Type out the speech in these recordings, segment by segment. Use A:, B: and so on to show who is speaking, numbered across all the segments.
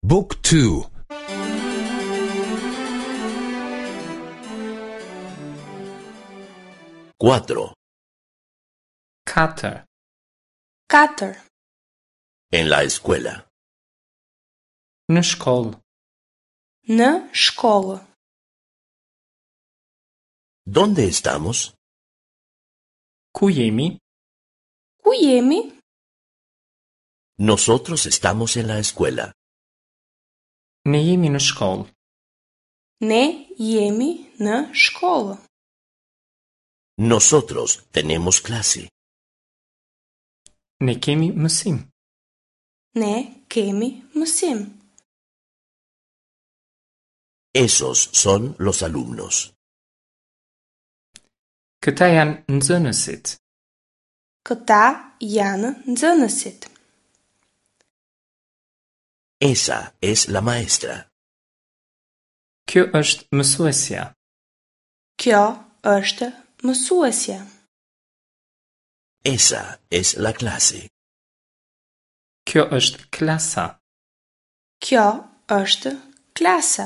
A: Book 2.
B: 4.
C: 4.
D: 4.
B: En la escuela.
C: Në shkollë.
D: Në shkollë.
B: ¿Dónde estamos?
C: Ku jemi?
D: Ku jemi?
B: Nosotros estamos en la escuela.
C: Ne jemi në shkollë.
D: Ne jemi në shkollë.
B: Nosotros tenemos clase.
C: Ne kemi mësim.
D: Ne kemi mësim.
B: Esos son los alumnos.
C: Këta janë nxënësit.
D: Këta janë nxënësit.
B: Esa es la maestra.
C: Kjo është mësuesja.
D: Kjo është mësuesja.
B: Esa es la clase.
C: Kjo është klasa.
D: Kjo është klasa.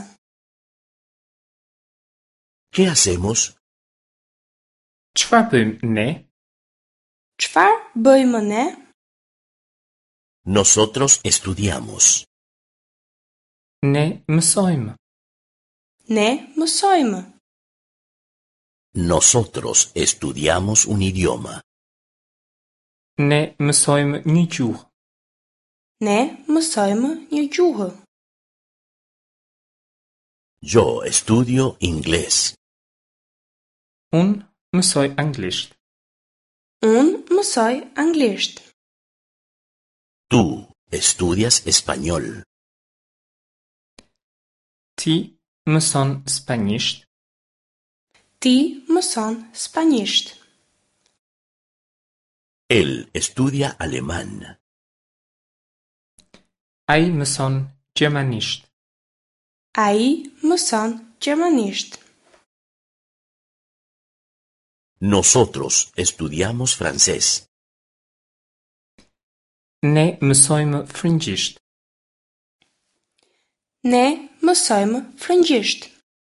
B: ¿Qué hacemos?
C: Çfarë bëjmë ne?
D: Çfarë bëjmë ne?
B: Nosotros estudiamos.
C: Ne mësojmë.
D: Ne mësojmë.
B: Nosotros estudiamos un idioma.
C: Ne mësojmë një gjuhë.
D: Ne mësojmë një gjuhë.
B: Yo estudio inglés.
C: Unë mësoj anglisht.
D: Unë mësoj anglisht.
B: Tú estudias español.
C: Ti mëson spanjisht.
D: Ti mëson spanjisht.
B: Él estudia alemán.
C: Ai mëson gjermanisht.
D: Ai mëson gjermanisht.
B: Nosotros estudiamos francés.
C: Ne mësojmë frëngjisht.
D: Ne mësojmë frëngjisht.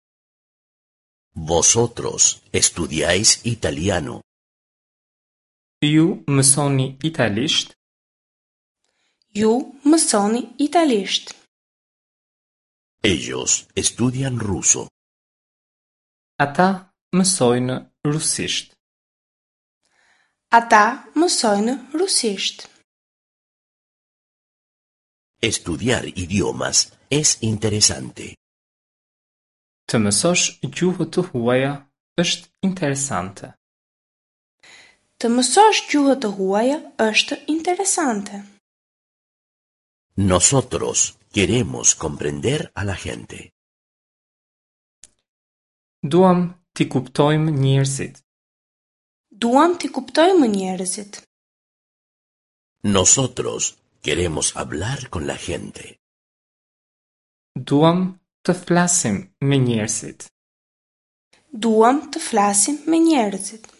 B: Vosotros estudiáis italiano.
C: Ju mësoni italisht.
D: Ju mësoni italisht.
B: Ellos estudian ruso.
C: Ata mësojnë rusisht.
D: Ata mësojnë rusisht.
B: Estudiar idiomas es interesante.
C: Të mësosh gjuhët të huaja është interesante.
D: Të mësosh gjuhët të huaja është interesante.
B: Nosotros queremos comprender a la gente.
C: Duam t'i kuptojmë njerëzit.
D: Duam t'i kuptojmë njerëzit.
B: Nosotros queremos hablar con la gente.
C: Duam të flasim me njerëzit.
D: Duam të flasim me njerëzit.